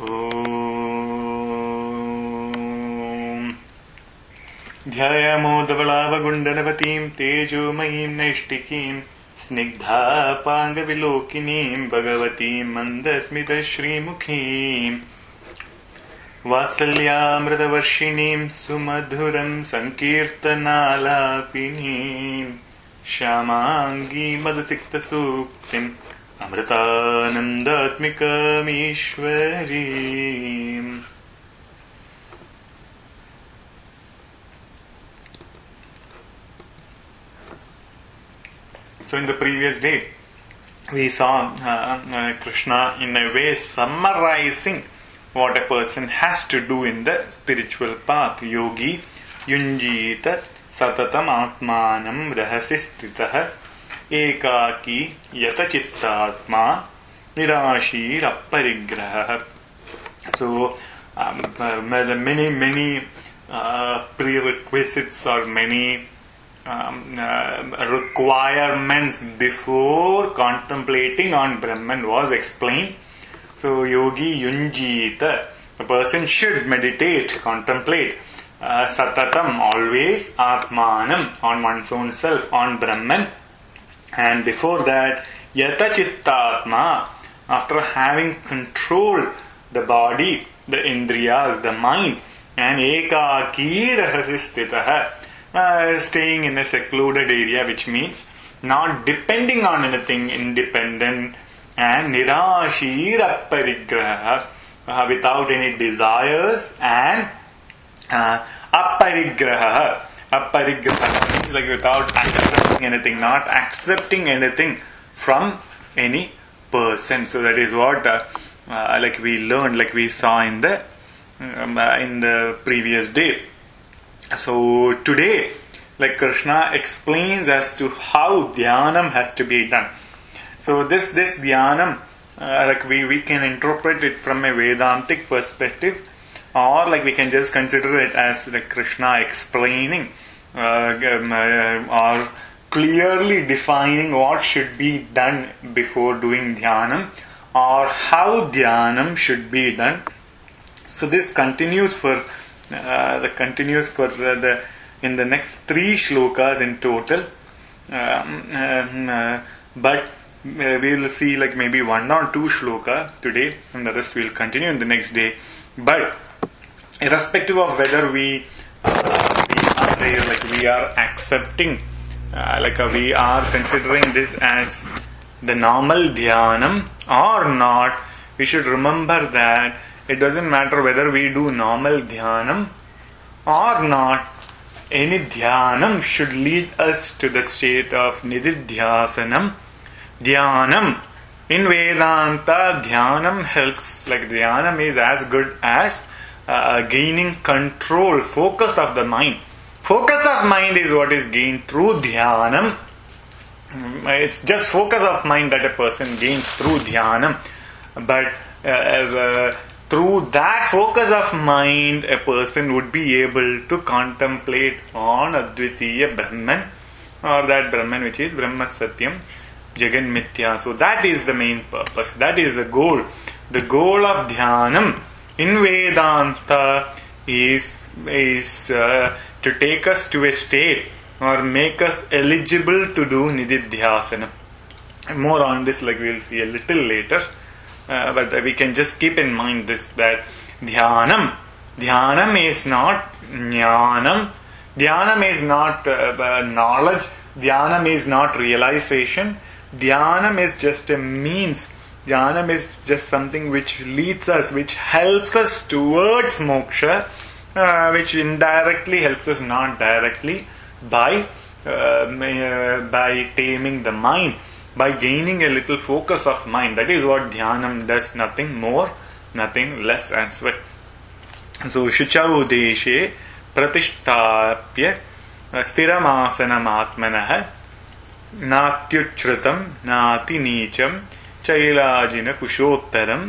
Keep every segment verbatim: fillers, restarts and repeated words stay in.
Om Dhyayamodavalavagundanavatim tejomayim naishtikim snigdhapangavilokinim bhagavatim mandasmita shrimukhim vatsalyamritavarshinim sumadhuram sankirtanalapinim Shamangi Madhusikta Suktim Amritanandatmikam Ishwarim. So in the previous day we saw uh, uh, Krishna in a way summarizing what a person has to do in the spiritual path. Yogi Yunjita Satatam Atmanam Rahasistitah Ekaki Yatachittatma Nirashir Apparigraha. So um, uh, many many uh, prerequisites or many um, uh, requirements before contemplating on Brahman was explained. So Yogi Yunjita, a person should meditate, contemplate Uh, Satatam, always, Atmanam, on one's own self, on Brahman. And before that, Yata Chittatma, after having controlled the body, the Indriyas, the mind, and Ekaki Rahasistitaha, uh, staying in a secluded area, which means not depending on anything, independent, and Nirashir Apparigraha, uh, without any desires, and Uh, Apparigraha. Apparigraha means like without accepting anything, not accepting anything from any person. So that is what uh, uh, like we learned, like we saw in the um, uh, in the previous day. So today, like Krishna explains as to how dhyanam has to be done. So this this dhyanam, uh, like we we can interpret it from a Vedantic perspective. Or like we can just consider it as like Krishna explaining uh, um, uh, or clearly defining what should be done before doing dhyanam or how dhyanam should be done. So this continues for uh, the continues for uh, the in the next three shlokas in total. Um, um, uh, but uh, we will see like maybe one or two shloka today, and the rest we will continue in the next day. But irrespective of whether we, uh, we are there, like we are accepting, uh, like uh, we are considering this as the normal dhyanam or not, we should remember that it doesn't matter whether we do normal dhyanam or not. Any dhyanam should lead us to the state of nididhyasanam. Dhyanam. In Vedanta, dhyanam helps, like dhyanam is as good as Uh, gaining control, focus of the mind. Focus of mind is what is gained through dhyanam. It's just focus of mind that a person gains through dhyanam. But uh, uh, through that focus of mind, a person would be able to contemplate on Advitiya Brahman, or that Brahman which is Brahma Satyam Jagan Mithya. So that is the main purpose. That is the goal. The goal of dhyanam in Vedanta is is uh, to take us to a state or make us eligible to do nididhyasana. More on this, like we will see a little later, uh, but we can just keep in mind this, that dhyanam, dhyanam is not jnanam, dhyanam is not uh, knowledge, dhyanam is not realization, dhyanam is just a means. Dhyanam is just something which leads us, which helps us towards moksha, uh, which indirectly helps us, not directly, by uh, uh, by taming the mind, by gaining a little focus of mind. That is what dhyanam does, nothing more, nothing less as well. So, Shuchau Deshe Pratishtapya Stiramasana Atmanah Natyuchrutam Nati Nicham Chailajina Kushottaram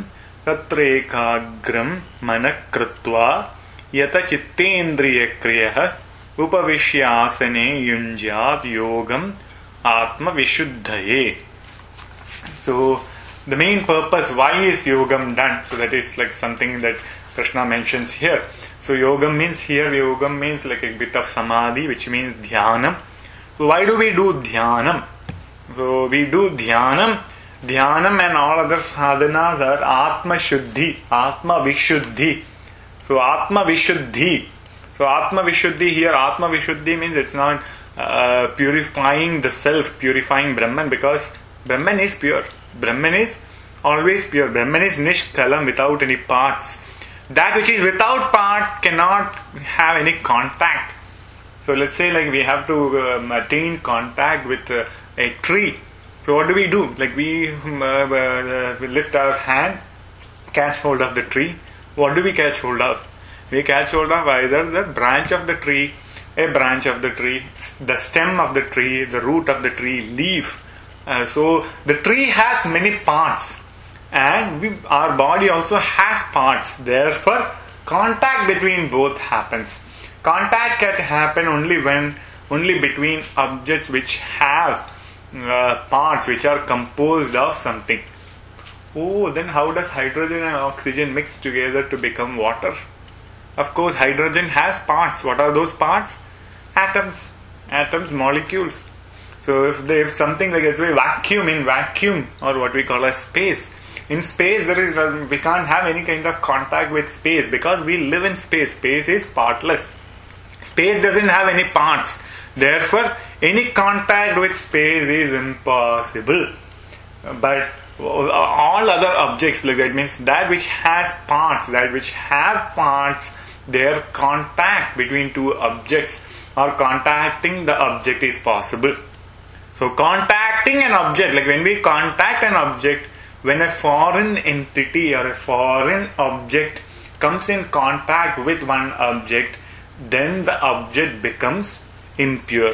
Tatrekagram Manakrutva Yata Chittendriya Kriyaha Upavishyasane Yunjat Yogam Atma Vishuddhaye. So the main purpose, why is yogam done? So that is like something that Krishna mentions here. So yogam means here, yogam means like a bit of samadhi, which means dhyanam. So why do we do dhyanam? So we do dhyanam. Dhyanam and all other sadhanas are Atma Shuddhi, Atma Vishuddhi. So Atma Vishuddhi. So Atma Vishuddhi here, Atma Vishuddhi means it's not uh, purifying the self, purifying Brahman, because Brahman is pure. Brahman is always pure. Brahman is Nishkalam, without any parts. That which is without part cannot have any contact. So let's say like we have to um, attain contact with uh, a tree. So what do we do? Like we, um, uh, uh, we lift our hand, catch hold of the tree. What do we catch hold of? We catch hold of either the branch of the tree, a branch of the tree, the stem of the tree, the root of the tree, leaf. Uh, so the tree has many parts, and we, our body also has parts. Therefore, contact between both happens. Contact can happen only when, only between objects which have uh, parts which are composed of something. Oh, then how does hydrogen and oxygen mix together to become water? Of course, hydrogen has parts. What are those parts? Atoms, atoms, molecules. So if they, if something like it's a vacuum in vacuum, or what we call as space, in space there is we can't have any kind of contact with space because we live in space. Space is partless. Space doesn't have any parts. Therefore, any contact with space is impossible. But all other objects, like that means that which has parts, that which have parts, their contact between two objects or contacting the object is possible. So contacting an object, like when we contact an object, when a foreign entity or a foreign object comes in contact with one object, then the object becomes impure.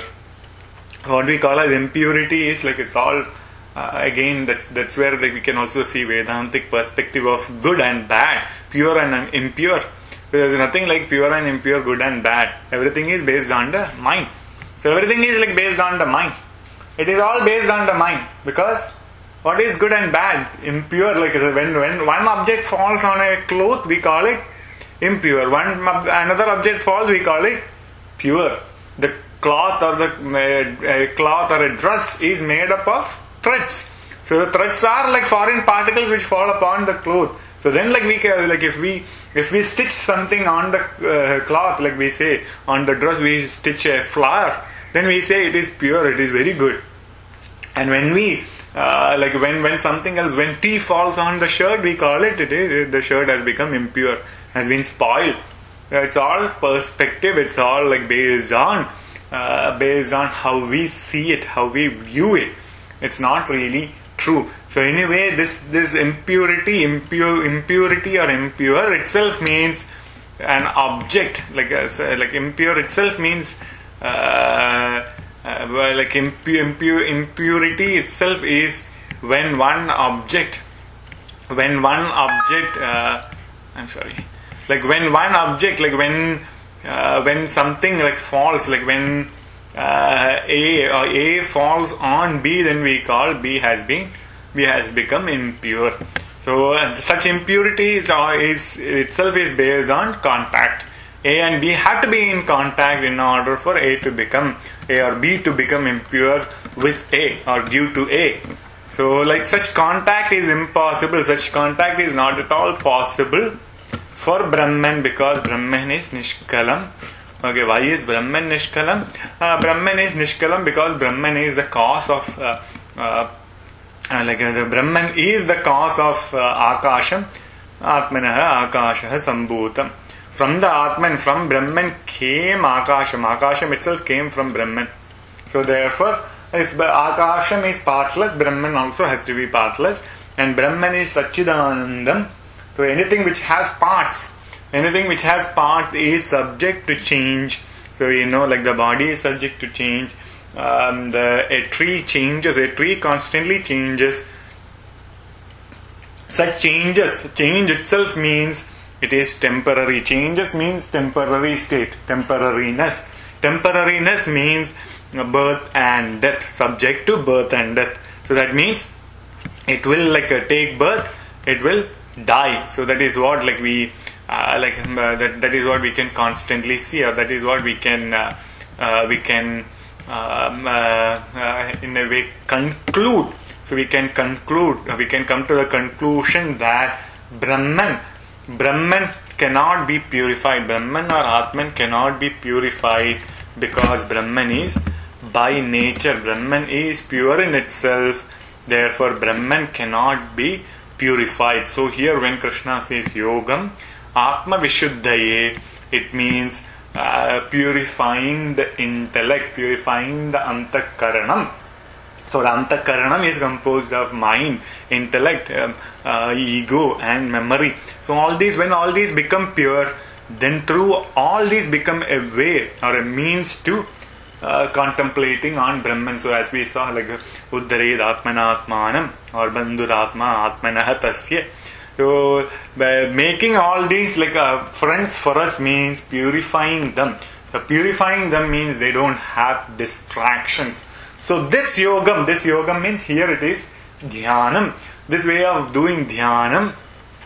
What we call as impurity is like it's all uh, again that's that's where like we can also see Vedantic perspective of good and bad, pure and impure. There is nothing like pure and impure, good and bad. Everything is based on the mind. So everything is like based on the mind. It is all based on the mind, because what is good and bad? Impure, like when when one object falls on a cloth, we call it impure. One another object falls, we call it pure. The cloth or the uh, uh, cloth or a dress is made up of threads. So the threads are like foreign particles which fall upon the cloth. So then, like we can, like if we if we stitch something on the uh, cloth, like we say on the dress, we stitch a flower. Then we say it is pure, it is very good. And when we uh, like when when something else, when tea falls on the shirt, we call it it is the shirt has become impure, has been spoiled. It's all perspective. It's all like based on uh, based on how we see it, how we view it. It's not really true. So anyway, this this impurity, impure impurity or impure itself means an object. Like uh, like impure itself means. Uh, uh, well, like impu- impu- impurity itself is when one object, when one object, uh, I'm sorry, like when one object, like when uh, when something like falls, like when uh, A or A falls on B, then we call B has been B has become impure. So uh, such impurity is, uh, is itself is based on contact. A and B have to be in contact in order for A to become A or B to become impure with A or due to A. So like such contact is impossible. Such contact is not at all possible for Brahman, because Brahman is Nishkalam. Okay, why is Brahman Nishkalam? Uh, Brahman is Nishkalam because Brahman is the cause of uh, uh, uh, like uh, the Brahman is the cause of uh, Akasham. Atmanaha Akashaha Sambhutam. From the Atman, from Brahman came Akasham. Akasham itself came from Brahman. So therefore, if Akasham is partless, Brahman also has to be partless. And Brahman is Satchidanandam. So anything which has parts, anything which has parts is subject to change. So you know, like the body is subject to change. Um, the a tree changes. A tree constantly changes. Such changes, change itself means it is temporary. Changes means temporary state, temporariness. Temporariness means birth and death, subject to birth and death. So that means it will like uh, take birth, it will die. So that is what like we uh, like uh, that that is what we can constantly see, or that is what we can uh, uh, we can um, uh, uh, in a way conclude. So we can conclude, we can come to the conclusion that Brahman, Brahman cannot be purified. Brahman or Atman cannot be purified because Brahman is by nature. Brahman is pure in itself. Therefore, Brahman cannot be purified. So here when Krishna says Yogam, Atma Vishuddhaye, it means uh, purifying the intellect, purifying the Antakaranam. So the Antakaranam is composed of mind, intellect, um, uh, ego and memory. So all these, when all these become pure, then through all these become a way or a means to uh, contemplating on Brahman. So as we saw, like Uddared Atmanatmanam or Bandhuratma Atmanah Tasya. So by making all these like uh, friends for us means purifying them. So purifying them means they don't have distractions. So this yogam, this yogam means here it is dhyanam. This way of doing dhyanam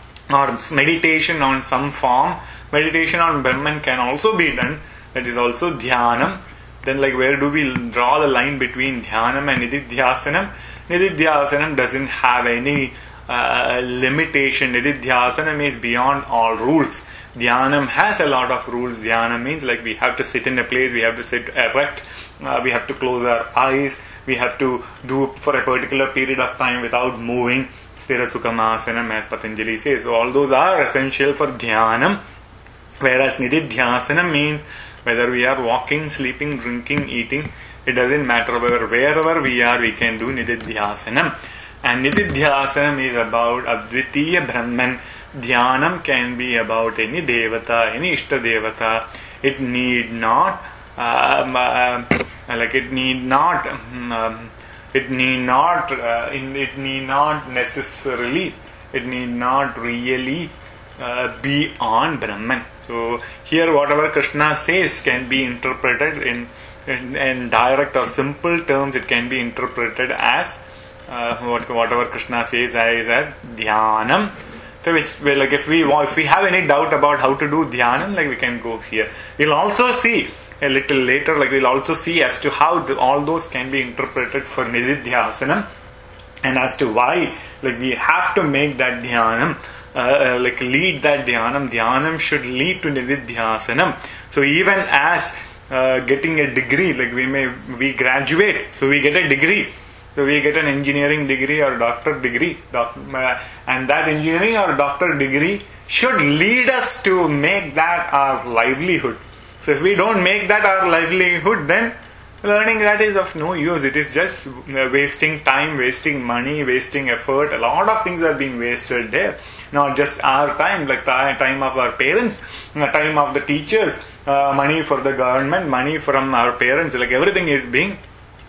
or meditation on some form, meditation on Brahman can also be done. That is also dhyanam. Then like where do we draw the line between dhyanam and nididhyasanam? Nididhyasanam doesn't have any uh, limitation. Nididhyasanam is beyond all rules. Dhyanam has a lot of rules. Dhyana means like we have to sit in a place, we have to sit erect, uh, we have to close our eyes, we have to do for a particular period of time without moving. Sthira Sukhamasanam, as Patanjali says. So all those are essential for Dhyanam. Whereas Nididhyasanam means whether we are walking, sleeping, drinking, eating, it doesn't matter. Wherever, wherever we are, we can do Nididhyasanam. And Nididhyasanam is about Advitiya Brahman. Dhyanam can be about any devata, any ishta devata. It need not, um, uh, like it need not, um, it need not, uh, in, it need not necessarily, it need not really uh, be on Brahman. So here, whatever Krishna says can be interpreted in, in, in direct or simple terms. It can be interpreted as uh, what, whatever Krishna says as, as dhyanam. So which, well, like if we if we have any doubt about how to do dhyanam, like we can go here. We'll also see a little later, like we'll also see as to how the, all those can be interpreted for nididhyasanam, and as to why, like we have to make that dhyanam, uh, like lead that dhyanam. Dhyanam should lead to nididhyasanam. So even as uh, getting a degree, like we may we graduate, so we get a degree. So we get an engineering degree or doctor degree, doc, uh, and that engineering or doctor degree should lead us to make that our livelihood. So if we don't make that our livelihood, then learning that is of no use. It is just uh, wasting time, wasting money, wasting effort. A lot of things are being wasted there. Not just our time, like the time of our parents, the time of the teachers, uh, money for the government, money from our parents. Like everything is being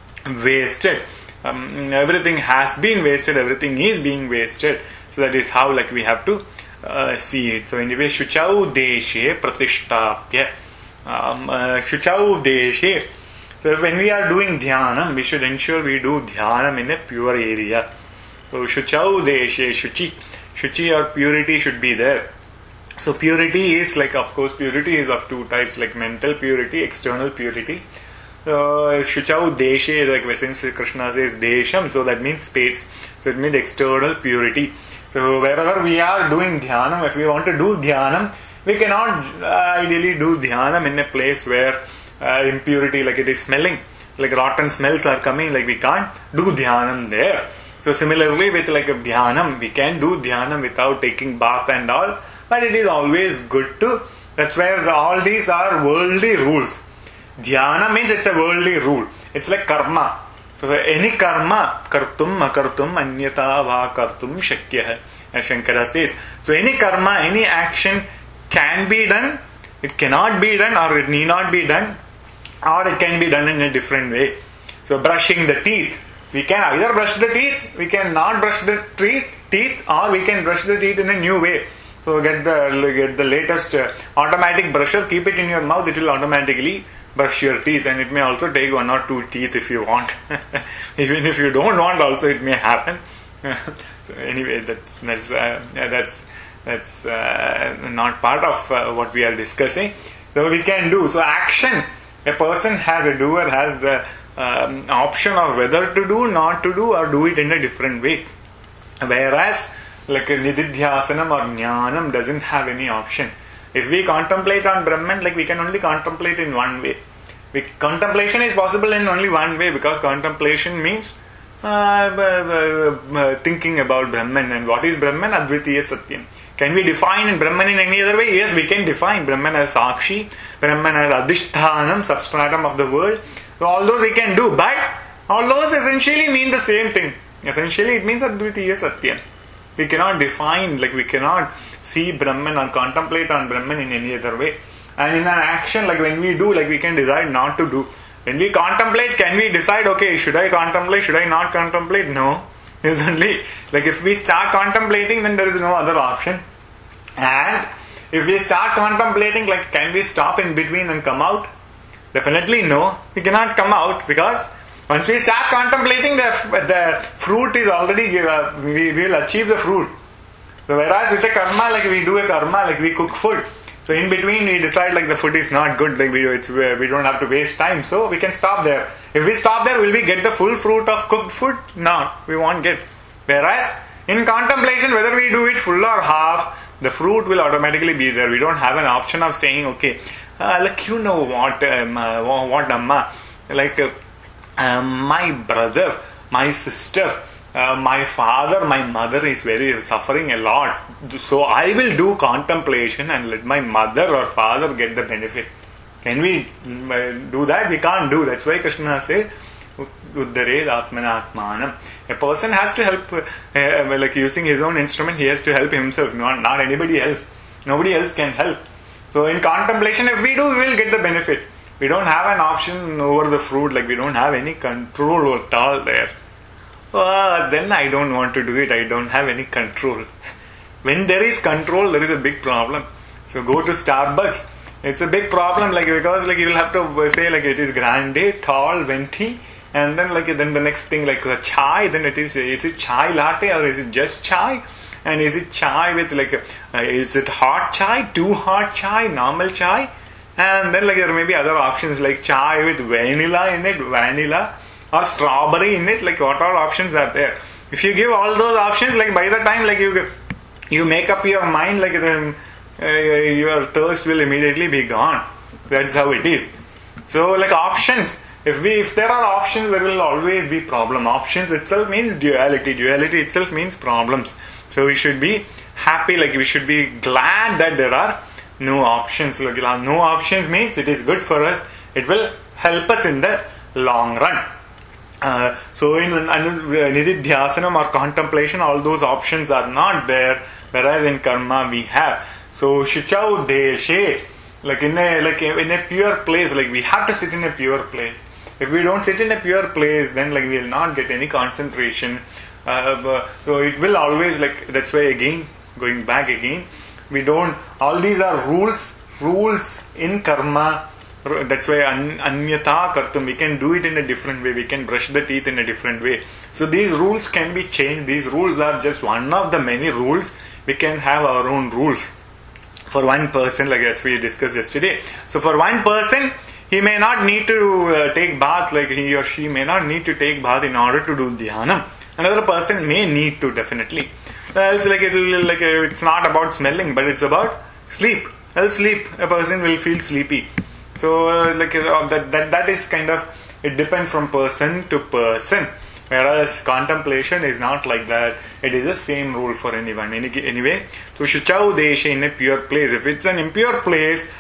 wasted. Um, everything has been wasted, everything is being wasted. So that is how like we have to uh, see it. So anyway, Shuchau Deshe Pratishtapya. Um, uh, Shuchau Deshe. So when we are doing Dhyanam, we should ensure we do Dhyanam in a pure area. So Shuchau Deshe, Shuchi. Shuchi or purity should be there. So purity is like, of course, purity is of two types, like mental purity, external purity. Uh, Shuchau Deshe, like since Krishna says Desham, so that means space. So it means external purity. So wherever we are doing Dhyanam, if we want to do Dhyanam, we cannot uh, ideally do Dhyanam in a place where uh, impurity, like it is smelling, like rotten smells are coming, like we can't do Dhyanam there. So similarly with like a Dhyanam, we can do Dhyanam without taking bath and all, but it is always good to, that's where the, all these are worldly rules. Dhyana means it's a worldly rule. It's like karma. So any karma, kartum, akartum, anyata va kartum shakyah, as Shankara says. So any karma, any action can be done, it cannot be done, or it need not be done, or it can be done in a different way. So brushing the teeth, we can either brush the teeth, we can not brush the teeth, teeth, or we can brush the teeth in a new way. So get the get the latest uh, automatic brusher, keep it in your mouth, it will automatically brush your teeth, and it may also take one or two teeth if you want. Even if you don't want also, it may happen. So anyway, that's that's uh, that's that's uh, not part of uh, what we are discussing. So we can do so action. A person has a doer has the um, option of whether to do, not to do, or do it in a different way. Whereas, like a nididhyasanam or jnanam doesn't have any option. If we contemplate on Brahman, like we can only contemplate in one way. We, contemplation is possible in only one way, because contemplation means uh, uh, uh, thinking about Brahman. And what is Brahman? Advitiya Satyam. Can we define Brahman in any other way? Yes, we can define Brahman as Sakshi, Brahman as Adhishthanam, substratum of the world. So all those we can do, but all those essentially mean the same thing. Essentially it means Advitiya Satyam. We cannot define, like we cannot see Brahman or contemplate on Brahman in any other way. And in an action, like when we do, like we can decide not to do. When we contemplate, can we decide, okay, should I contemplate, should I not contemplate? No. It's only, like if we start contemplating, then there is no other option. And if we start contemplating, like can we stop in between and come out? Definitely no. We cannot come out, because once we start contemplating, the, the fruit is already, uh, we, we will achieve the fruit. So whereas with a karma, like we do a karma, like we cook food. So in between we decide like the food is not good, like we, it's, we don't have to waste time, so we can stop there. If we stop there, will we get the full fruit of cooked food? No, we won't get. Whereas in contemplation, whether we do it full or half, the fruit will automatically be there. We don't have an option of saying, okay, uh, like you know what, um, uh, what Amma, like uh, um, my brother, my sister, Uh, my father, my mother is very suffering a lot, so I will do contemplation and let my mother or father get the benefit. Can we uh, do that? We can't do. That's why Krishna said, Uddared Atmana Atmanam. A person has to help, uh, like using his own instrument, he has to help himself, not, not anybody else. Nobody else can help. So in contemplation, if we do, we will get the benefit. We don't have an option over the fruit, like we don't have any control at all there. Uh, then I don't want to do it. I don't have any control. When there is control, there is a big problem. So go to Starbucks. It's a big problem, like because like you will have to say like it is grande, tall, venti, and then like then the next thing like a chai. Then it is is it chai latte or is it just chai? And is it chai with like a, uh, is it hot chai, too hot chai, normal chai? And then like there may be other options like chai with vanilla in it, vanilla. Or strawberry in it, like what all options are there? If you give all those options, like by the time like you you make up your mind, like the, uh, your thirst will immediately be gone. That's how it is. So like options, if we if there are options, there will always be problem. Options itself means duality. Duality itself means problems. So we should be happy, like we should be glad that there are no options. Like no options means it is good for us. It will help us in the long run. Uh, so in uh, nididhyasanam or contemplation, all those options are not there, whereas in karma we have. So shichau deshe, like in a like in a pure place, like we have to sit in a pure place. If we don't sit in a pure place, then like we will not get any concentration. Uh, so it will always like that's why again going back again, we don't. All these are rules, rules in karma. That's why anyata kartum, we can do it in a different way, we can brush the teeth in a different way. So these rules can be changed. These rules are just one of the many rules. We can have our own rules for one person, like as we discussed yesterday. So for one person, he may not need to uh, take bath, like he or she may not need to take bath in order to do dhyanam. Another person may need to, definitely. Else like it will, like uh, it's not about smelling, but it's about sleep. Else sleep, a person will feel sleepy. So uh, like uh, that, that that is kind of, it depends from person to person. Whereas contemplation is not like that. It is the same rule for anyone. Any, anyway, so Shuchau Deshe, in a pure place. If it's an impure place,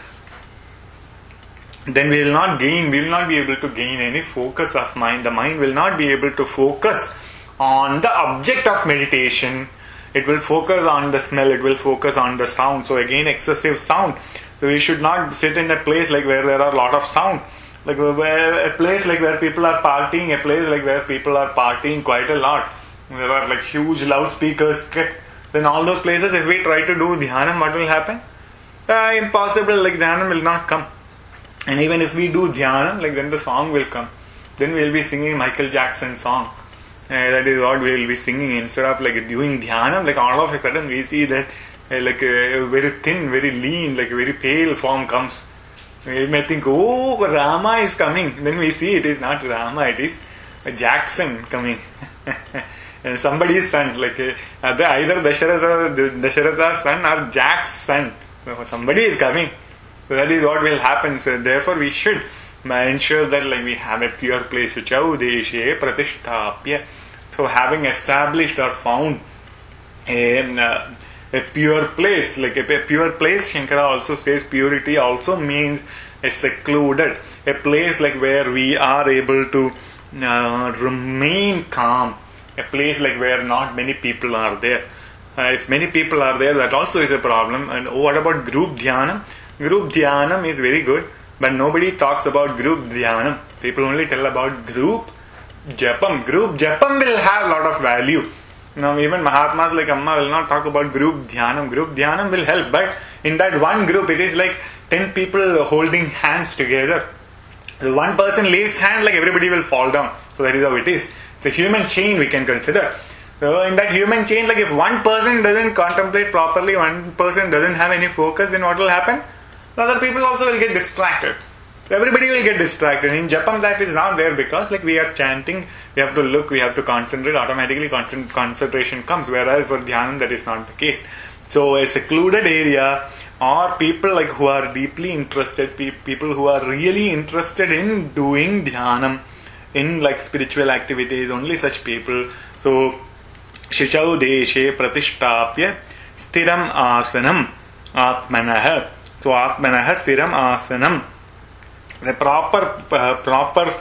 then we will not gain, we will not be able to gain any focus of mind. The mind will not be able to focus on the object of meditation. It will focus on the smell, it will focus on the sound. So again, excessive sound. So we should not sit in a place like where there are a lot of sound. Like where, a place like where people are partying, a place like where people are partying quite a lot. There are like huge loudspeakers kept. Then all those places, if we try to do dhyanam, what will happen? Uh, impossible, like dhyanam will not come. And even if we do dhyanam, like then the song will come. Then we will be singing Michael Jackson song. that is what we will be singing. Instead of like doing dhyanam, like all of a sudden we see that uh, like a very thin, very lean, like a very pale form comes. We may think, oh, Rama is coming. Then we see it is not Rama, it is Jackson coming. And somebody's son, like uh, either Dasharatha, Dasharatha's son or Jack's son. So somebody is coming. So that is what will happen. So therefore we should ensure that like we have a pure place. Shachau deshe pratishtapya. So having established or found a, uh, a pure place, like a, a pure place, Shankara also says purity also means a secluded, a place like where we are able to uh, remain calm, a place like where not many people are there. Uh, if many people are there, that also is a problem. And what about group dhyanam? Group dhyanam is very good, but nobody talks about group dhyanam. People only tell about group japam. Group japam will have a lot of value. Now even Mahatmas like Amma will not talk about group dhyanam. Group dhyanam will help, but in that one group it is like ten people holding hands together. The one person lays hand, like everybody will fall down. So that is how it is. It's a human chain we can consider. So in that human chain, like if one person doesn't contemplate properly, one person doesn't have any focus, then what will happen? Other people also will get distracted. Everybody will get distracted. In Japam that is not there because like we are chanting, we have to look, we have to concentrate, automatically concent- concentration comes, whereas for Dhyanam that is not the case. So a secluded area or people like who are deeply interested, pe- people who are really interested in doing Dhyanam, in like spiritual activities, only such people. So Shishau deshe pratishtapya stiram asanam atmanah. So atmanah stiram asanam. The proper uh, proper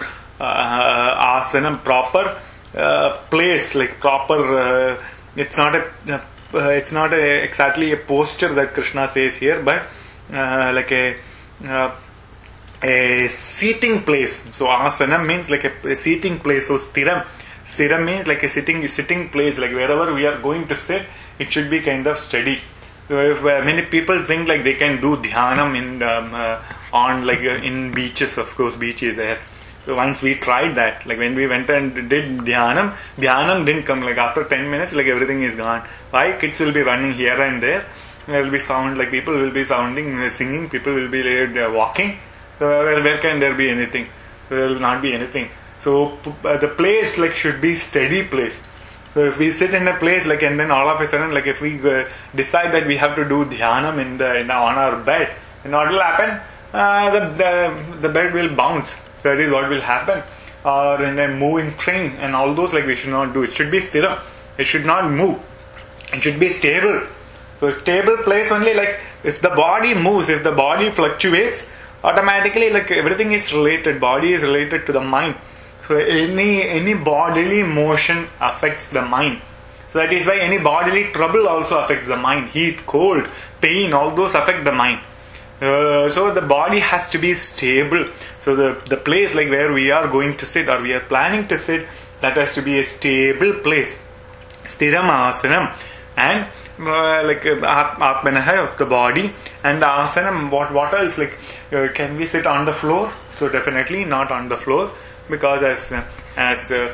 uh, asanam, proper uh, place, like proper. Uh, it's not a. Uh, it's not a, exactly a posture that Krishna says here, but uh, like a. Uh, a seating place. So asana means like a, a seating place. So stiram, stiram means like a sitting sitting place. Like wherever we are going to sit, it should be kind of steady. So if uh, many people think like they can do dhyanam in um, uh, on like uh, in beaches, of course beach is there. So once we tried that, like when we went and did dhyanam, dhyanam didn't come. Like after ten minutes, like everything is gone. Why? Kids will be running here and there. There will be sound, like people will be sounding, singing. People will be uh, walking. So where, where can there be anything? There will not be anything. So uh, the place like should be steady place. So if we sit in a place like and then all of a sudden like if we uh, decide that we have to do dhyanam in the in, on our bed, then what will happen? Uh, the, the the bed will bounce. So that is what will happen. Or in a moving train and all those like we should not do. It should be still. It should not move. It should be stable. So stable place only like if the body moves, if the body fluctuates, automatically like everything is related. Body is related to the mind. So any any bodily motion affects the mind. So that is why any bodily trouble also affects the mind. Heat, cold, pain, all those affect the mind. Uh, so the body has to be stable. So the, the place like where we are going to sit or we are planning to sit, that has to be a stable place. Stiram asanam. And uh, like uh, atmanah of the body. And the asanam, what, what else? Like uh, can we sit on the floor? So definitely not on the floor. Because as uh, as uh,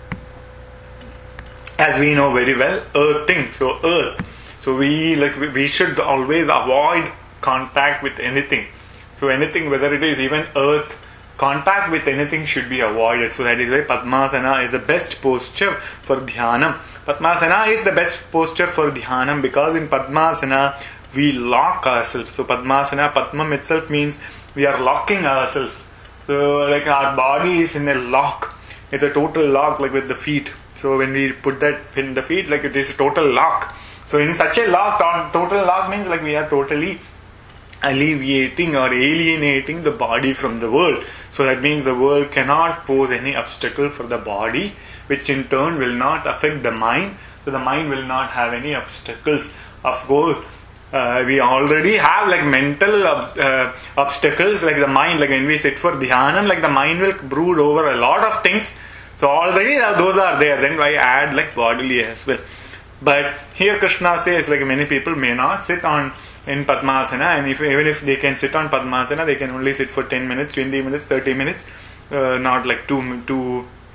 as we know very well, earthing. So earth. So we like we, we should always avoid contact with anything. So anything, whether it is even earth, contact with anything should be avoided. So that is why Padmasana is the best posture for Dhyanam. Padmasana is the best posture for Dhyanam because in Padmasana we lock ourselves. So Padmasana, Padmam itself means we are locking ourselves. So like our body is in a lock. It's a total lock like with the feet. So when we put that in the feet, like it is a total lock. So in such a lock, total lock means like we are totally alleviating or alienating the body from the world. So that means the world cannot pose any obstacle for the body, which in turn will not affect the mind. So the mind will not have any obstacles. Of course, Uh, we already have like mental ob- uh, obstacles like the mind, like when we sit for dhyanam, like the mind will brood over a lot of things. So already uh, those are there. Then I add like bodily as well. But here Krishna says like many people may not sit on in Padmasana, and if even if they can sit on Padmasana, they can only sit for ten minutes, twenty minutes, thirty minutes, uh, not like two two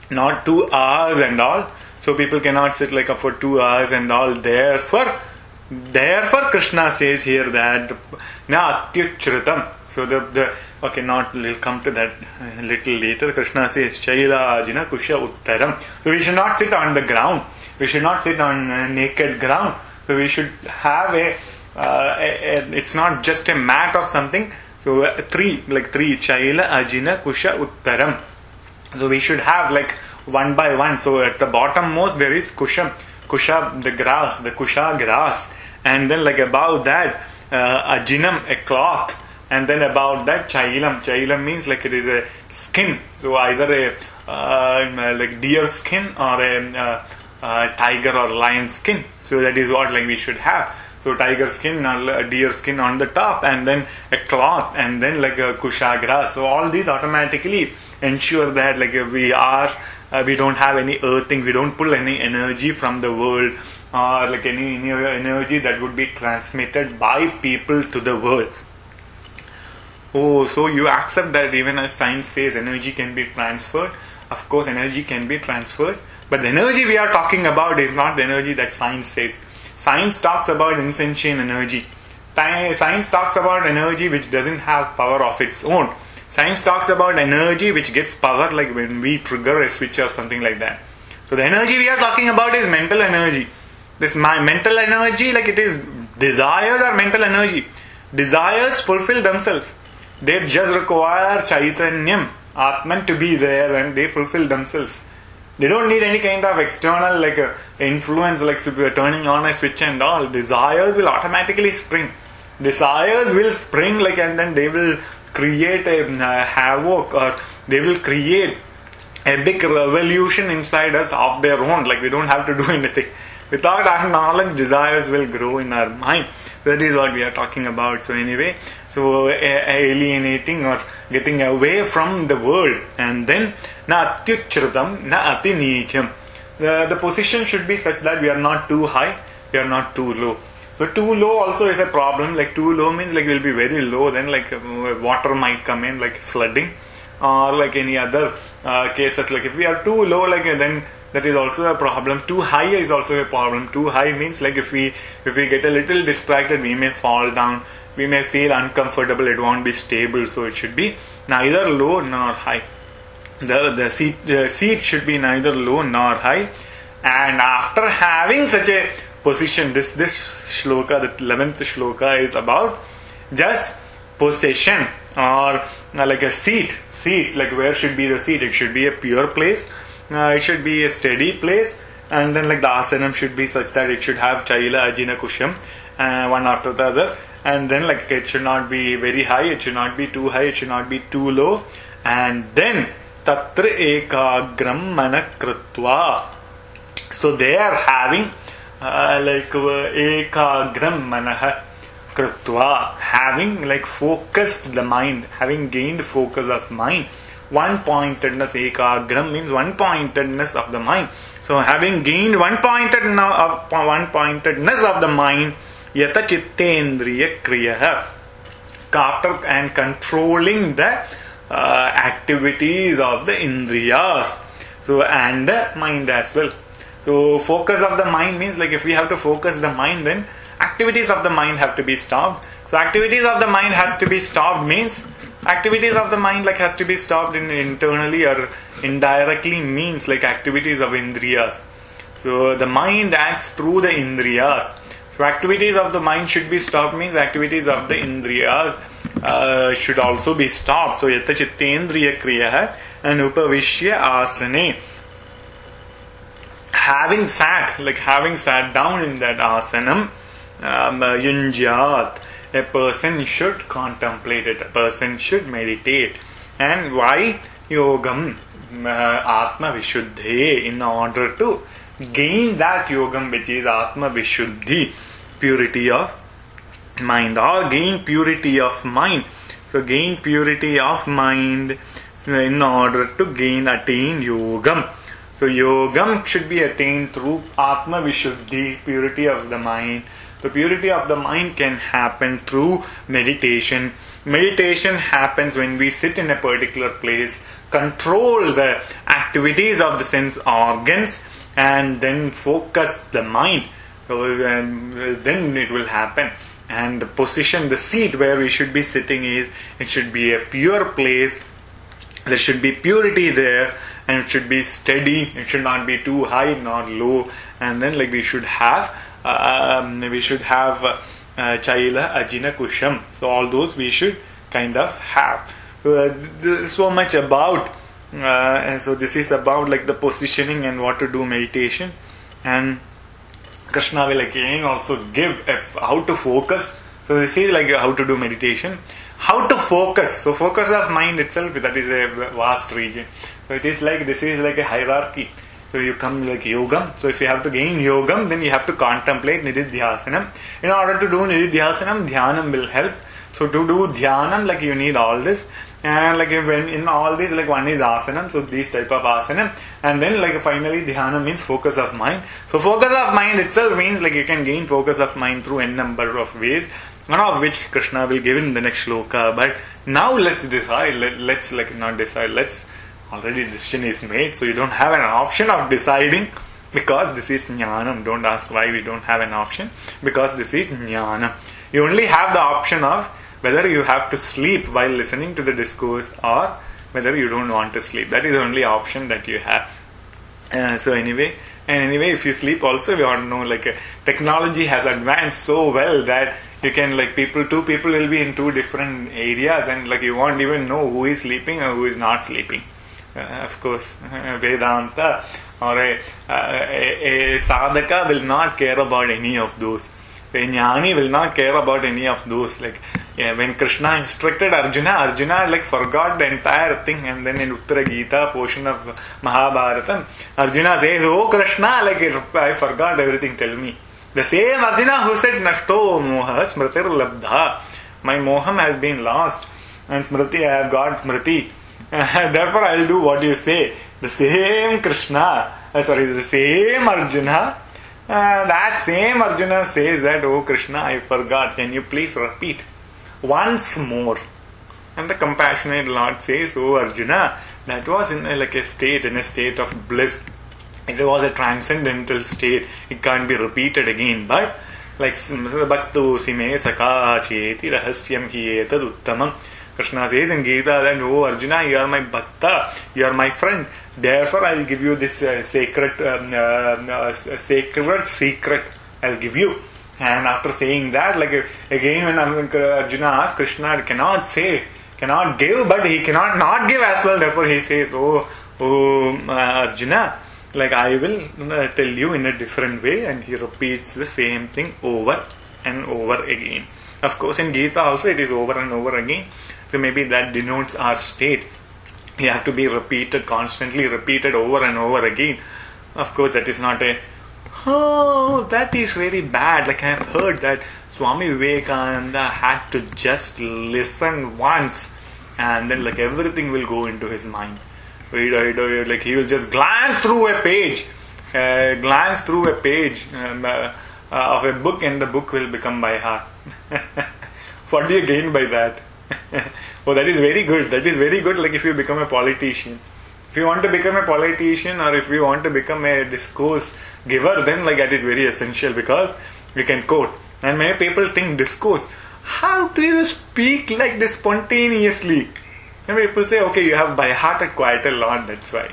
not two hours and all. So people cannot sit like for two hours and all. Therefore, therefore Krishna says here that na atyuchritam. So the the okay, not we'll come to that a little later. Krishna says Shaila Ajina Kusha Uttaram. So we should not sit on the ground. We should not sit on a naked ground. So we should have a, uh, a, a it's not just a mat or something. So uh, three like three Shaila Ajina Kusha Uttaram. So we should have like one by one. So at the bottom most there is Kusha, Kusha the grass, the Kusha grass, and then like above that uh, Ajinam, a cloth, and then above that Chailam. Chailam means like it is a skin. So either a uh, like deer skin or a uh, uh, tiger or lion skin. So that is what like we should have. So tiger skin or a deer skin on the top, and then a cloth, and then like a Kusha grass. So all these automatically ensure that like we are uh, we don't have any earthing, we don't pull any energy from the world, or like any, any energy that would be transmitted by people to the world. Oh, so you accept that even as science says energy can be transferred. Of course energy can be transferred, but the energy we are talking about is not the energy that science says. Science talks about insentient energy. Science talks about energy which doesn't have power of its own. Science talks about energy which gets power like when we trigger a switch or something like that. So the energy we are talking about is mental energy. This my mental energy, like it is desires are mental energy. Desires fulfill themselves. They just require Chaitanyam, Atman to be there, and they fulfill themselves. They don't need any kind of external like uh, influence, like so turning on a switch and all. Desires will automatically spring. Desires will spring like, and then they will create a uh, havoc, or they will create a big revolution inside us of their own. Like we don't have to do anything. Without our knowledge, desires will grow in our mind. That is what we are talking about. So anyway, so alienating or getting away from the world, and then na atyuchritam na ati nicham. The the position should be such that we are not too high, we are not too low. So too low also is a problem. Like too low means like we'll be very low. Then like uh, water might come in, like flooding, or like any other uh, cases. Like if we are too low, like uh, then that is also a problem. Too high is also a problem. Too high means like if we if we get a little distracted, we may fall down. We may feel uncomfortable. It won't be stable. So it should be neither low nor high. The the seat the seat should be neither low nor high. And after having such a position, this this shloka, the eleventh shloka, is about just possession, or uh, like a seat. Seat, like where should be the seat? It should be a pure place. Uh, it should be a steady place, and then like the asanam should be such that it should have Chaila, Ajina, Kusham, uh, one after the other. And then like it should not be very high, it should not be too high, it should not be too low. And then tatra ekagram manakrutva. So they are having uh, like ekagram manah krutva, having like focused the mind, having gained focus of mind. One pointedness, ekagram means one pointedness of the mind. So having gained one pointed of one pointedness of the mind, yata chittendriya kriya, after and controlling the uh, activities of the indriyas, so and the mind as well. So focus of the mind means like if we have to focus the mind, then activities of the mind have to be stopped. So activities of the mind has to be stopped means activities of the mind like has to be stopped in internally or indirectly means like activities of indriyas. So the mind acts through the indriyas. So activities of the mind should be stopped means activities of the indriyas uh, should also be stopped. So yata chittendriya kriya and upavishya asane. Having sat, like having sat down in that asanam, um, yunjat, a person should contemplate it, a person should meditate. And why? Yogam uh, Atma Vishuddhi, in order to gain that yogam which is Atma Vishuddhi, purity of mind, or gain purity of mind. So gain purity of mind in order to gain, attain yogam. So yogam should be attained through Atma Vishuddhi, purity of the mind. The purity of the mind can happen through meditation. Meditation happens when we sit in a particular place. control the activities of the sense organs and then focus the mind. So, um, then it will happen. And the position, the seat where we should be sitting is, it should be a pure place. There should be purity there, and it should be steady. It should not be too high nor low. And then, like we should have, uh, um, we should have uh, Chaila, Ajina, Kusham. So all those we should kind of have. Uh, th- so much about, uh, and so this is about like the positioning and what to do meditation. And Krishna will again also give a, how to focus. So this is like how to do meditation. How to focus. So focus of mind itself, that is a vast region. So it is like, this is like a hierarchy. So you come like yogam. So if you have to gain yogam, then you have to contemplate nididhyasanam. In order to do nididhyasanam, dhyanam will help. So to do dhyanam, like you need all this. And like when in all this, like one is asanam, so these type of asanam, and then like finally dhyana means focus of mind. So focus of mind itself means like you can gain focus of mind through n number of ways, one of which Krishna will give in the next shloka. But now let's decide, let, let's like not decide, let's, already decision is made, so you don't have an option of deciding, because this is jnanam. Don't ask why we don't have an option, because this is jnanam. You only have the option of whether you have to sleep while listening to the discourse or whether you don't want to sleep. That is the only option that you have. Uh, so anyway, and anyway, if you sleep also, we want to know, like uh, technology has advanced so well that you can, like people, two people will be in two different areas, and like you won't even know who is sleeping or who is not sleeping. Uh, of course, uh, Vedanta or a, uh, a, a sadhaka will not care about any of those. A jnani will not care about any of those. Like yeah, when Krishna instructed Arjuna, Arjuna like forgot the entire thing, and then in Uttara Gita portion of Mahabharata, Arjuna says, "Oh Krishna, like I forgot everything. Tell me." The same Arjuna who said, "Nashto moha smritir labdha," my moham has been lost, and smriti, I have got smriti. Therefore, I will do what you say. The same Krishna, uh, sorry, the same Arjuna. Uh, that same Arjuna says that, "Oh Krishna, I forgot. Can you please repeat once more?" And the compassionate Lord says, "Oh Arjuna, that was in a, like a state, in a state of bliss. It was a transcendental state. It can't be repeated again. But like bhakto sime saka cheti rahasyam hi etad uttamam." Krishna says in Gita that, "Oh Arjuna, you are my bhakta, you are my friend. Therefore, I will give you this uh, sacred, um, uh, uh, sacred secret. I will give you." And after saying that, like again, when Arjuna asks, Krishna cannot say, cannot give, but he cannot not give as well. Therefore, he says, "Oh, oh uh, Arjuna, like I will uh, tell you in a different way," and he repeats the same thing over and over again. Of course, in Gita also it is over and over again. So maybe that denotes our state. You have to be repeated, constantly repeated over and over again. Of course, that is not a, "Oh, that is very bad." Like I have heard that Swami Vivekananda had to just listen once, and then like everything will go into his mind. Like he will just glance through a page, uh, glance through a page um, uh, uh, of a book, and the book will become by heart. What do you gain by that? Oh, that is very good. That is very good. Like if you become a politician, if you want to become a politician, or if you want to become a discourse giver, then like that is very essential, because you can quote. And many people think discourse. How do you speak like this spontaneously? And people say, "Okay, you have by hearted quite a lot. That's why."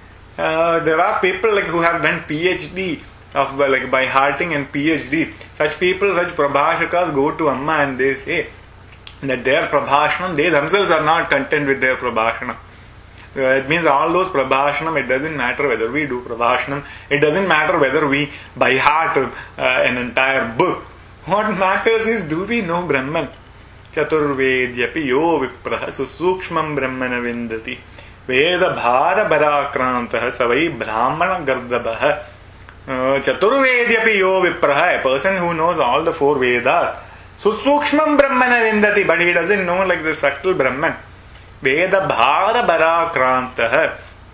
Uh, there are people like who have done PhD of like by hearting and PhD. Such people, such prabhashakas go to Amma and they say that their prabhashanam, they themselves are not content with their prabhashanam. Uh, it means all those prabhashanam, it doesn't matter whether we do prabhashanam, it doesn't matter whether we by heart uh, an entire book. What matters is, do we know Brahman? Chaturvedyapi yo vipraha susukshmam brahmana vindati veda bhara bharakrantaha savai brahmana gardabaha. Chaturvedyapi yo vipraha, a person who knows all the four Vedas, susukshmam brahmana vindati, but he doesn't know like the subtle Brahman. Veda bhara bharakrantaha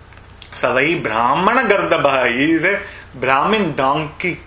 savai brahmana gardabaha. He is a Brahmin donkey.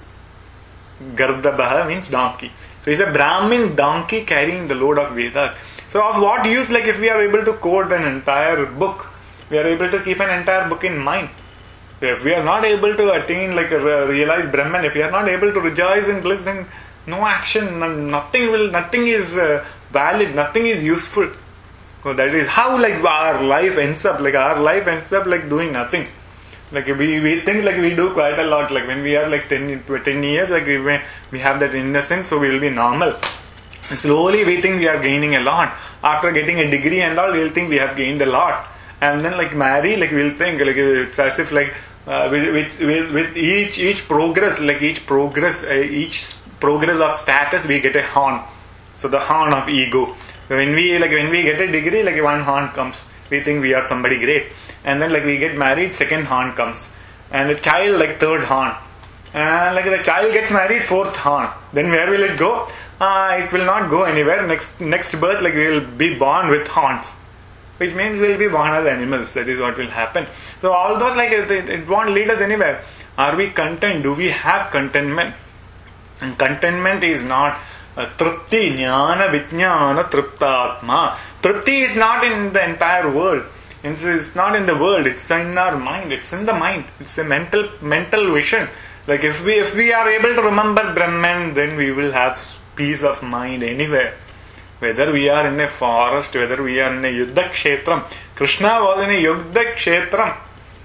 Gardabaha means donkey. So he's a Brahmin donkey carrying the load of Vedas. So of what use, like if we are able to quote an entire book, We are able to keep an entire book in mind. If we are not able to attain, like uh, realize Brahman, if we are not able to rejoice in bliss, then no action, nothing will, nothing is uh, valid, nothing is useful. So that is how like our life ends up. Like our life ends up like doing nothing. Like we, we think like we do quite a lot. Like when we are like ten, ten years, like we, we have that innocence, so we will be normal. Slowly we think we are gaining a lot. After getting a degree and all, we'll think we have gained a lot. And then like marry, like we'll think like it's as if like uh, with, with with each each progress, like each progress, uh, each progress of status, we get a horn. So the horn of ego. When we like when we get a degree, like one horn comes. We think we are somebody great. And then like we get married, second horn comes. And the child, like third horn. And like the child gets married, fourth horn. Then where will it go? Uh, it will not go anywhere. Next next birth, like we will be born with horns. Which means we will be born as animals. That is what will happen. So all those, like it, it won't lead us anywhere. Are we content? Do we have contentment? And contentment is not uh, tripti, jnana, vijnana, triptatma. Tripti is not in the entire world. It's, it's not in the world. It's in our mind. It's in the mind. It's a mental mental vision. Like if we if we are able to remember Brahman, then we will have peace of mind anywhere. Whether we are in a forest, whether we are in a Yuddha Kshetram. Krishna was in a Yuddha Kshetram.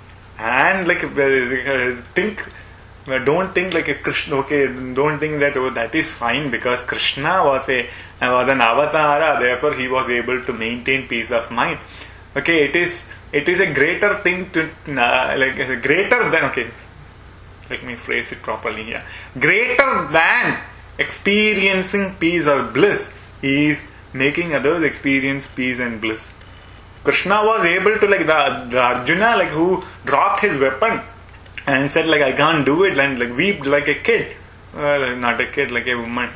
And like think, don't think like a Krishna, okay, don't think that, oh, that is fine because Krishna was a was an avatara, therefore he was able to maintain peace of mind. Okay, it is it is a greater thing to, uh, like greater than, okay, let me phrase it properly here. Greater than experiencing peace or bliss is making others experience peace and bliss. Krishna was able to, like the, the Arjuna, like who dropped his weapon and said like I can't do it, and like wept like a kid. Well, not a kid, like a woman.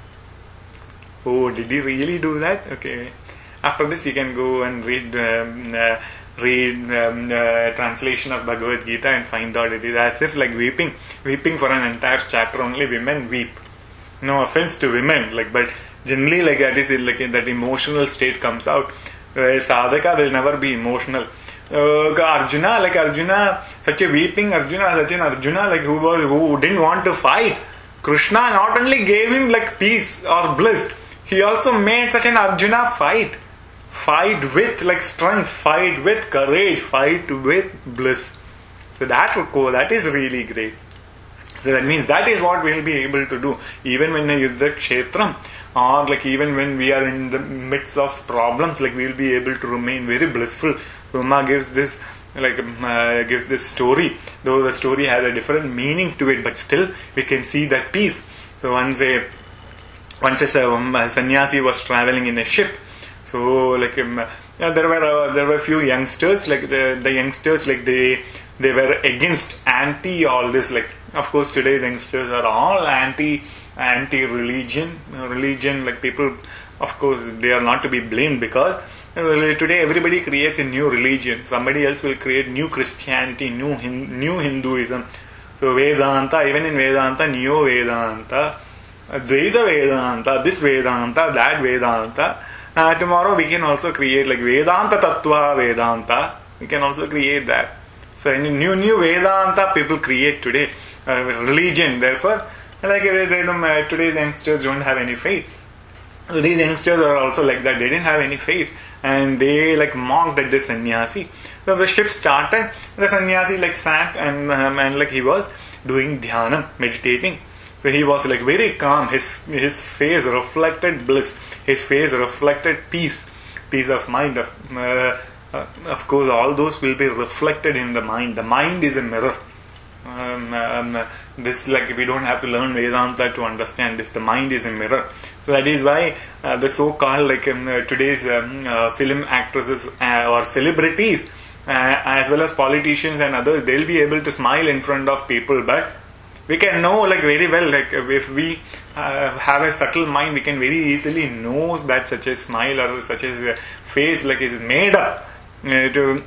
Oh, did he really do that? Okay. After this you can go and read um, uh, read um, uh, translation of Bhagavad Gita and find out it is as if like weeping. Weeping for an entire chapter, only women weep. No offense to women, like but generally like that is like that emotional state comes out. Uh, sadhaka will never be emotional. Uh, Arjuna, like Arjuna, such a weeping Arjuna, such an Arjuna, like who was who didn't want to fight. Krishna not only gave him like peace or bliss, he also made such an Arjuna fight. Fight with like strength, fight with courage, fight with bliss. So that that is really great. So that means that is what we will be able to do. Even when a Yuddha Kshetram, or like even when we are in the midst of problems, like we will be able to remain very blissful. Rama gives this like uh, gives this story, though the story has a different meaning to it, but still we can see that peace. So once a once a, um, a sannyasi was traveling in a ship. So like um, yeah, there were uh, there were a few youngsters, like the the youngsters like they they were against anti all this. Like of course today's youngsters are all anti anti religion religion like people. Of course they are not to be blamed because uh, today everybody creates a new religion. Somebody else will create new Christianity, new Hin- new Hinduism. So Vedanta, even in Vedanta, Neo Vedanta, Dvaita Vedanta, this Vedanta, that Vedanta. Uh, tomorrow we can also create like Vedanta Tattva Vedanta. We can also create that. So any new new Vedanta people create today. Uh, religion, therefore, like they, they don't, uh, today's youngsters don't have any faith. So these youngsters are also like that. They didn't have any faith, and they like mocked at the sannyasi. So the ship started. The sannyasi like sat and um, and like he was doing dhyanam, meditating. So he was like very calm. His his face reflected bliss. His face reflected peace, peace of mind. Of uh, uh, of course, all those will be reflected in the mind. The mind is a mirror. Um, um, this like we don't have to learn Vedanta to understand this. The mind is a mirror. So that is why uh, the so-called like um, uh, today's um, uh, film actresses uh, or celebrities, uh, as well as politicians and others, they'll be able to smile in front of people, but we can know like very well, like if we uh, have a subtle mind, we can very easily know that such a smile or such a face like is made up. Uh, to,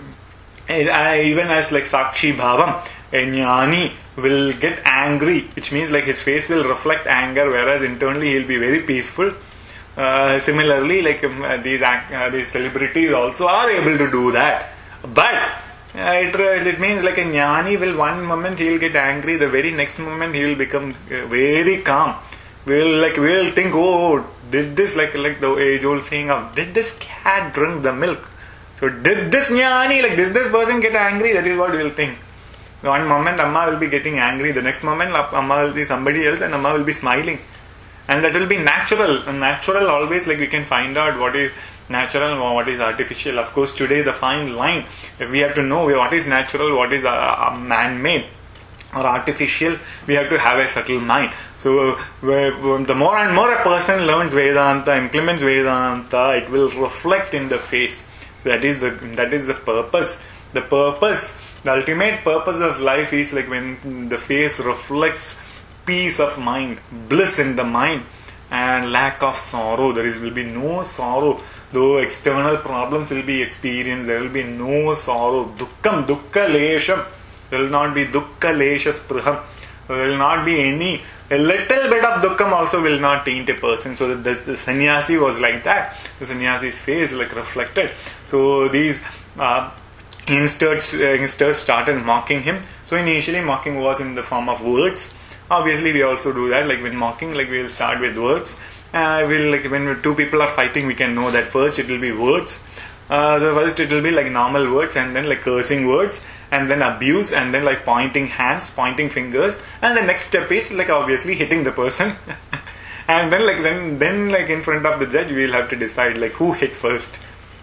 uh, even as like Sakshi Bhavam, a jnani will get angry, which means like his face will reflect anger, whereas internally he'll be very peaceful. Uh, similarly, like um, uh, these act, uh, these celebrities also are able to do that. But uh, it, uh, it means like a jnani will one moment he will get angry, the very next moment he will become uh, very calm. We'll like we'll think, oh, did this like like the age old saying of did this cat drink the milk? So did this jnani like did this person get angry? That is what we'll think. One moment Amma will be getting angry, the next moment Amma will see somebody else and Amma will be smiling. And that will be natural. And natural always, like we can find out what is natural and what is artificial. Of course, today the fine line, if we have to know what is natural, what is uh, uh, man-made or artificial, we have to have a subtle mind. So, uh, the more and more a person learns Vedanta, implements Vedanta, it will reflect in the face. So that is the that is the purpose. The purpose, the ultimate purpose of life is like when the face reflects peace of mind, bliss in the mind, and lack of sorrow. There is, will be no sorrow. Though external problems will be experienced, there will be no sorrow. Dukkam, dukkha lesham. There will not be dukkha lesha spriham. There will not be any, a little bit of dukkham also will not taint a person. So the, the sannyasi was like that. The sannyasi's face like reflected. So these uh, youngsters, uh, youngsters started mocking him. So initially mocking was in the form of words. Obviously we also do that, like when mocking, like we will start with words. Uh, we'll like when two people are fighting, we can know that first it will be words. Uh, so first it will be like normal words, and then like cursing words, and then abuse, and then like pointing hands, pointing fingers, and the next step is like obviously hitting the person. And then like then then like in front of the judge we will have to decide like who hit first.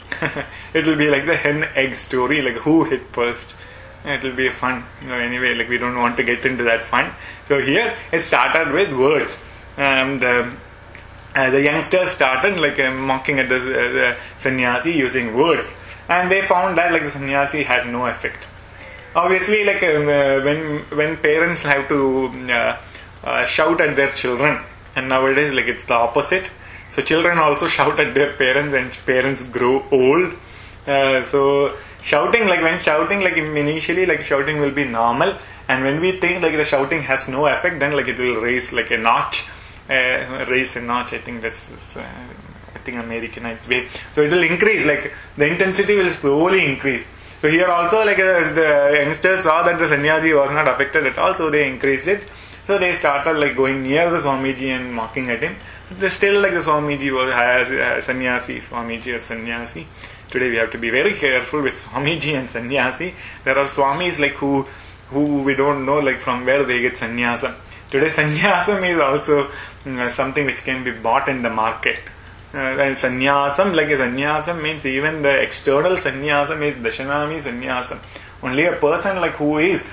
It will be like the hen egg story, like who hit first. It will be fun. You know, anyway, like we don't want to get into that fun. So here it started with words, and um, uh, the youngsters started like uh, mocking at the, uh, the sannyasi using words, and they found that like the sannyasi had no effect. Obviously, like uh, when when parents have to uh, uh, shout at their children, and nowadays like it's the opposite. So children also shout at their parents, and parents grow old. Uh, so shouting, like when shouting, like initially, like shouting will be normal, and when we think like the shouting has no effect, then like it will raise like a notch, uh, raise a notch. I think that's, uh, I think Americanized way. So it will increase, like the intensity will slowly increase. So here also, like uh, the youngsters saw that the sannyasi was not affected at all, so they increased it. So they started like going near the Swamiji and mocking at him. But still, like the Swamiji was has uh, sannyasi, Swamiji or sannyasi. Today we have to be very careful with Swamiji and sannyasi. There are Swamis like who who we don't know like from where they get sannyasam. Today sannyasam is also uh, something which can be bought in the market. Uh, and sannyasam, like a sannyasam means even the external sannyasam is dashanami sannyasam. Only a person like who is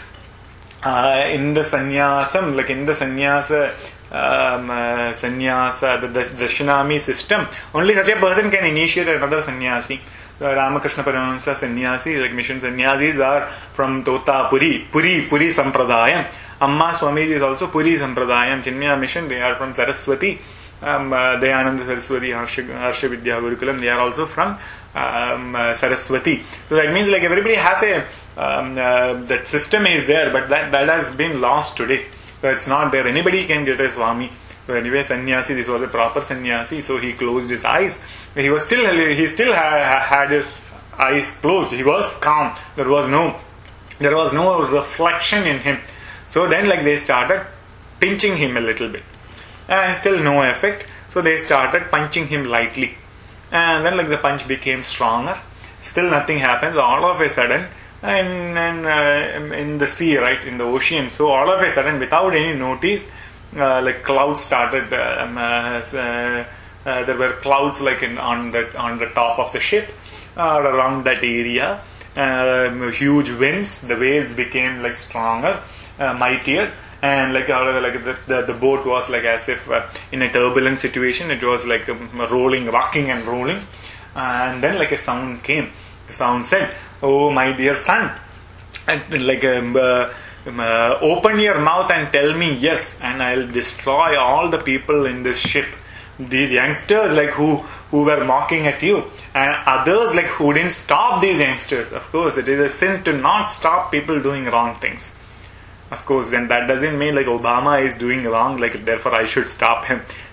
uh, in the sannyasam, like in the sannyasa um, uh, sannyasa, the, the dashanami system, only such a person can initiate another sannyasi. The Ramakrishna Paramahamsa sannyasi, like mission sannyasis are from Tota Puri, Puri, Puri Sampradayam. Amma Swamiji is also Puri Sampradayam. Chinmaya mission, they are from Saraswati. Um, uh, Dayananda Saraswati, Harsha, Harsha Vidya Gurukulam, they are also from um, uh, Saraswati. So that means like everybody has a, um, uh, that system is there, but that, that has been lost today. So it's not there. Anybody can get a Swami. So anyway, sannyasi, this was a proper sannyasi, so he closed his eyes. He was still, he still ha- had his eyes closed. He was calm. There was no, there was no reflection in him. So then, like they started pinching him a little bit, and still no effect. So they started punching him lightly, and then like the punch became stronger. Still nothing happens. All of a sudden, in in, uh, in the sea, right in the ocean. So all of a sudden, without any notice. Uh, like clouds started. Uh, um, uh, uh, uh, there were clouds like in, on the on the top of the ship, uh, around that area. Uh, huge winds. The waves became like stronger, uh, mightier, and like uh, like the, the the boat was like as if uh, in a turbulent situation. It was like um, rolling, rocking, and rolling. Uh, and then like a sound came. The sound said, "Oh, my dear son," and like um, uh, Uh, open your mouth and tell me yes, and I'll destroy all the people in this ship. These youngsters like who who were mocking at you, and others like who didn't stop these youngsters. Of course, it is a sin to not stop people doing wrong things. Of course, then that doesn't mean like Obama is doing wrong, like therefore I should stop him.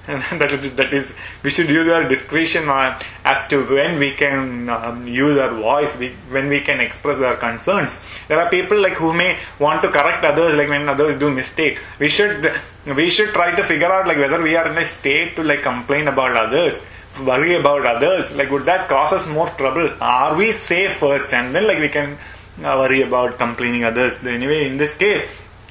that is, that is, we should use our discretion uh, as to when we can um, use our voice, we, when we can express our concerns. There are people like who may want to correct others, like when others do mistake. We should we should try to figure out like whether we are in a state to like complain about others, worry about others. Like would that cause us more trouble? Are we safe first, and then like we can uh, worry about complaining others. Anyway, in this case,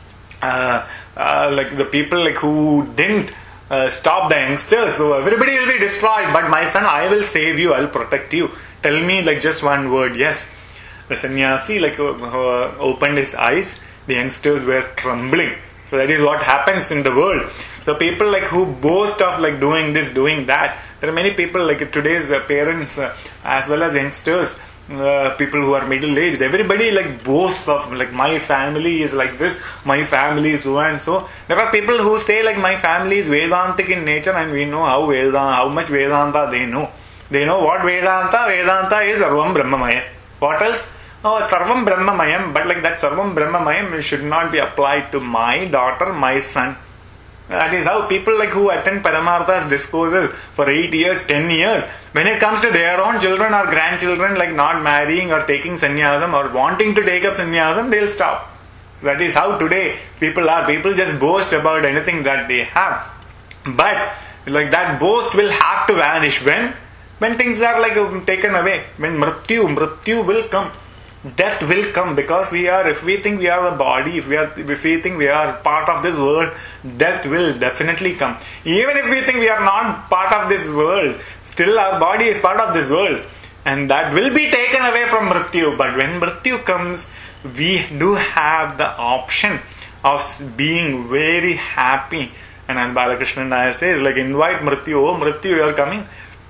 uh, uh, like the people like who didn't Uh, stop the youngsters, so everybody will be destroyed, but my son, I will save you, I will protect you. Tell me like just one word. Yes, the sannyasi like uh, uh, opened his eyes. The youngsters were trembling. So that is what happens in the world. So people like who boast of like doing this, doing that. There are many people like today's uh, parents uh, as well as youngsters, uh, people who are middle aged. Everybody like boasts of like my family is like this, my family is so and so. There are people who say like my family is Vedantic in nature, and we know how Vedanta, how much Vedanta they know. They know what Vedanta. Vedanta is Sarvam Brahmamaya. What else? Oh, Sarvam Brahmamayam. But like that Sarvam Brahmamayam should not be applied to my daughter, my son. That is how people like who attend Paramartha's discourses for eight years, ten years, when it comes to their own children or grandchildren like not marrying or taking sannyasam or wanting to take up sannyasam, they'll stop. That is how today people are. People just boast about anything that they have. But like that boast will have to vanish when when things are like taken away. When mrityu, mrityu will come. Death will come, because we are, if we think we are the body, if we are, if we think we are part of this world, death will definitely come. Even if we think we are not part of this world, still our body is part of this world, and that will be taken away from mrityu. But when mrityu comes, we do have the option of being very happy. And as Balakrishnan Nair says, like invite mrityu. Oh mrityu, you are coming.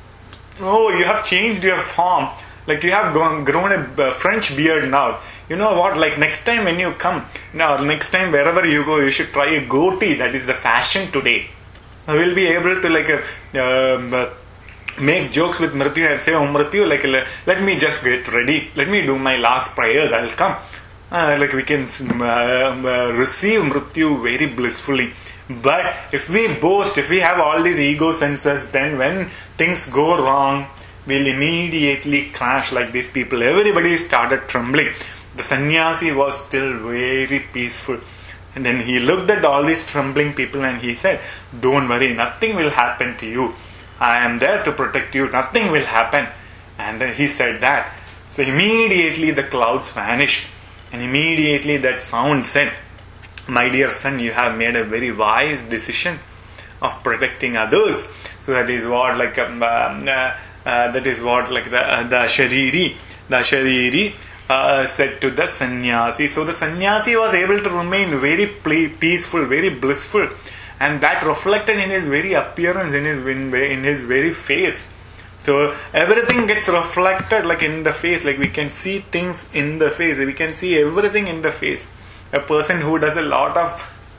Oh, you have changed your form. Like you have grown, grown a French beard now. You know what? Like next time when you come, now next time wherever you go, you should try a goatee. That is the fashion today. We'll be able to like uh, um, uh, make jokes with Mrityu and say, oh Mrityu, like let me just get ready. Let me do my last prayers. I'll come. Uh, like we can uh, uh, receive Mrityu very blissfully. But if we boast, if we have all these ego senses, then when things go wrong, will immediately crash like these people. Everybody started trembling. The sannyasi was still very peaceful. And then he looked at all these trembling people and he said, don't worry, nothing will happen to you. I am there to protect you. Nothing will happen. And then he said that. So immediately the clouds vanished. And immediately that sound said, my dear son, you have made a very wise decision of protecting others. So that is what like um, uh, Uh, that is what like the uh, the Shariri, the Shariri uh, said to the sannyasi. So the sannyasi was able to remain very ple- peaceful, very blissful, and that reflected in his very appearance, in his in, in his very face. So everything gets reflected like in the face. Like we can see things in the face. We can see everything in the face. A person who does a lot of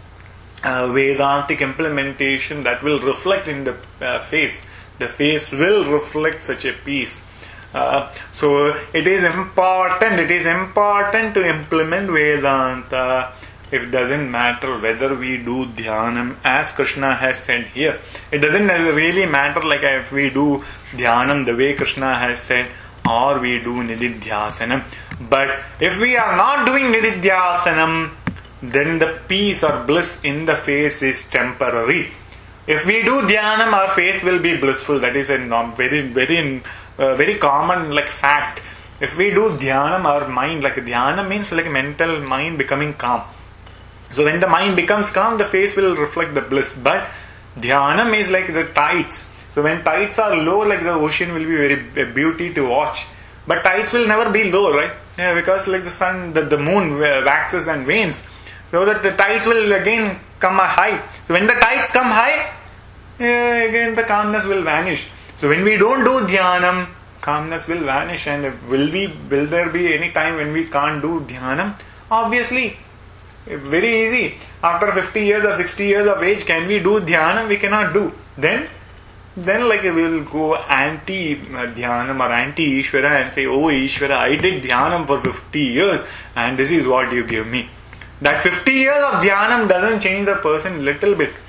uh, Vedantic implementation, that will reflect in the uh, face. The face will reflect such a peace. Uh, so it is important, it is important to implement Vedanta. It doesn't matter whether we do Dhyanam, as Krishna has said here. It doesn't really matter like if we do Dhyanam the way Krishna has said, or we do Nididhyasanam. But if we are not doing Nididhyasanam, then the peace or bliss in the face is temporary. If we do Dhyanam, our face will be blissful. That is a very, very, uh, very common like fact. If we do Dhyanam, our mind, like Dhyana means like mental mind becoming calm. So when the mind becomes calm, the face will reflect the bliss. But Dhyanam is like the tides. So when tides are low, like the ocean will be very a beauty to watch. But tides will never be low, right? Yeah, because like the sun, the, the moon waxes and wanes. So that the tides will again come high. So when the tides come high, yeah, again the calmness will vanish. So when we don't do Dhyanam, calmness will vanish. And will we? Will there be any time when we can't do Dhyanam? Obviously, very easy. After fifty years or sixty years of age, can we do Dhyanam? We cannot do. Then, then like we will go anti Dhyanam or anti Ishvara and say, oh Ishvara, I did Dhyanam for fifty years and this is what you give me. That fifty years of Dhyanam doesn't change the person little bit.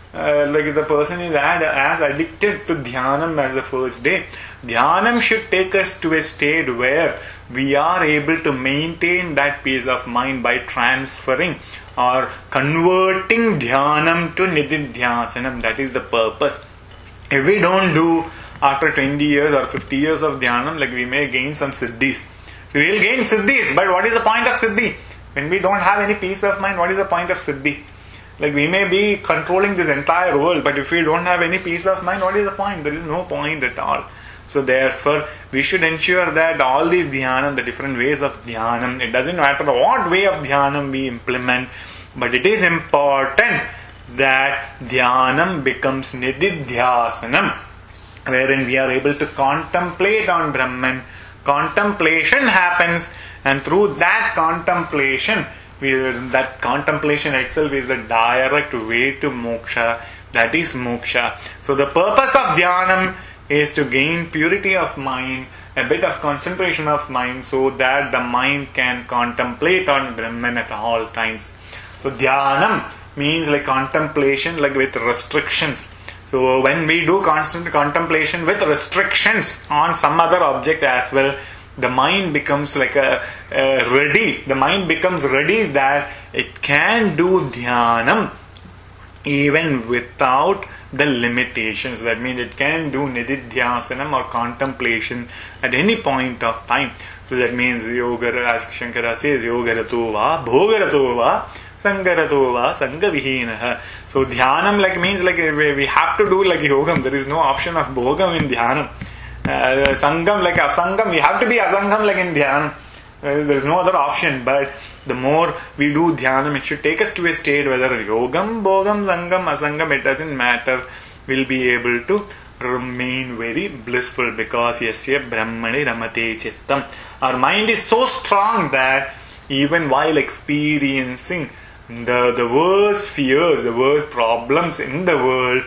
uh, like if the person is ad, as addicted to dhyanam as the first day, dhyanam should take us to a state where we are able to maintain that peace of mind by transferring or converting dhyanam to nididhyasanam. That is the purpose. If we don't do after twenty years or fifty years of dhyanam, like we may gain some siddhis. We will gain siddhis, but what is the point of siddhi? When we don't have any peace of mind, what is the point of siddhi? Like we may be controlling this entire world, but if we don't have any peace of mind, what is the point? There is no point at all. So therefore, we should ensure that all these dhyanam, the different ways of dhyanam, it doesn't matter what way of dhyanam we implement, but it is important that dhyanam becomes nididhyasanam, wherein we are able to contemplate on Brahman. Contemplation happens, and through that contemplation, we, that contemplation itself is the direct way to moksha. That is moksha. So the purpose of dhyanam is to gain purity of mind, a bit of concentration of mind, so that the mind can contemplate on Brahman at all times. So dhyanam means like contemplation, like with restrictions. So when we do constant contemplation with restrictions on some other object as well, the mind becomes like a, a ready. The mind becomes ready that it can do dhyanam even without the limitations. That means it can do nididhyasanam or contemplation at any point of time. So that means yoga, as Shankara says, yogarato va, bhogarato va, sangarato va, sangavihinaha. So dhyanam like means like we have to do like yogam. There is no option of bhogam in dhyanam. Uh, sangam like asangam, we have to be asangam like in dhyanam. There is no other option. But the more we do dhyanam, it should take us to a state whether yogam, bhogam, sangam, asangam, it doesn't matter. We'll be able to remain very blissful because yasya brahmane ramate chittam. Our mind is so strong that even while experiencing the, the worst fears, the worst problems in the world,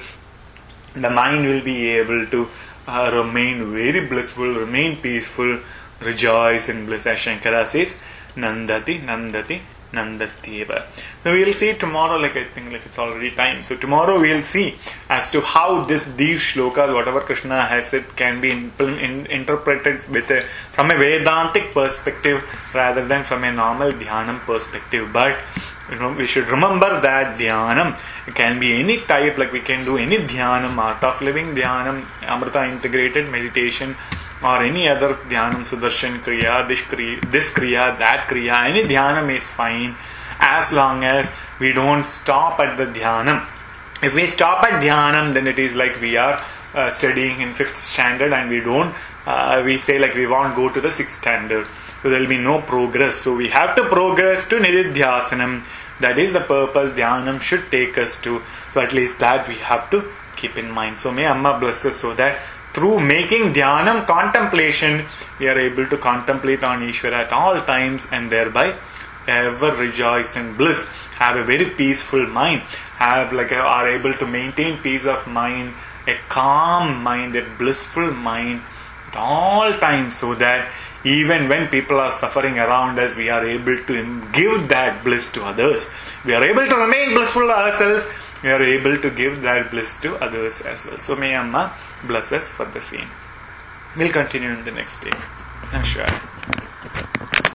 the mind will be able to uh, remain very blissful, remain peaceful, rejoice in bliss. As Shankara says, Nandati, Nandati, Nandatyeva. So we'll see tomorrow, like I think like it's already time. So tomorrow we'll see as to how this these shlokas, whatever Krishna has said, can be in, in, interpreted with a, from a Vedantic perspective rather than from a normal Dhyanam perspective. But you know, we should remember that Dhyanam can be any type, like we can do any Dhyanam, art of living Dhyanam, Amrita integrated meditation, or any other dhyanam, sudarshan kriya, this kriya, this kriya, that kriya, any dhyanam is fine as long as we don't stop at the dhyanam. If we stop at dhyanam, then it is like we are uh, studying in fifth standard and we don't, uh, we say like we won't go to the sixth standard. So there will be no progress. So we have to progress to nididhyasanam. That is the purpose dhyanam should take us to. So at least that we have to keep in mind. So may Amma bless us so that through making dhyanam contemplation, we are able to contemplate on Ishvara at all times and thereby ever rejoice in bliss, have a very peaceful mind, have like a, are able to maintain peace of mind, a calm mind, a blissful mind at all times, so that even when people are suffering around us, we are able to give that bliss to others. We are able to remain blissful ourselves. We are able to give that bliss to others as well. So may Amma bless us for the same. We'll continue in the next day. I'm sure.